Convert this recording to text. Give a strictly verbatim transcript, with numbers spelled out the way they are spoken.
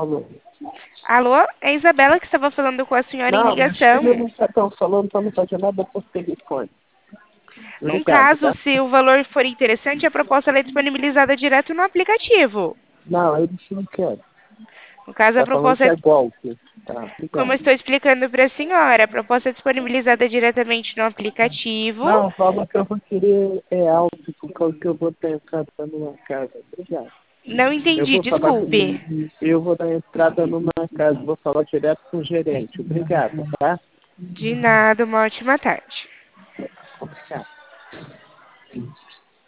Alô? Alô? É a Isabela que estava falando com a senhora em Não, meus filhos ligação. não estão falando para não fazer nada por telefone. Num Obrigado, caso, tá? se o valor for interessante, a proposta ela é disponibilizada direto no aplicativo. Não, eles não querem. No caso, a Tá falando proposta que é, é golpe. Tá, como eu obrigado. estou explicando para a senhora, a proposta é disponibilizada diretamente no aplicativo. Não, fala que eu vou querer é alto, por causa que eu vou ter entrada numa casa. Obrigado. Não Eu entendi, vou falar desculpe. com, eu vou dar entrada numa casa, vou falar direto com o gerente. Obrigado, tá? De nada, uma ótima tarde.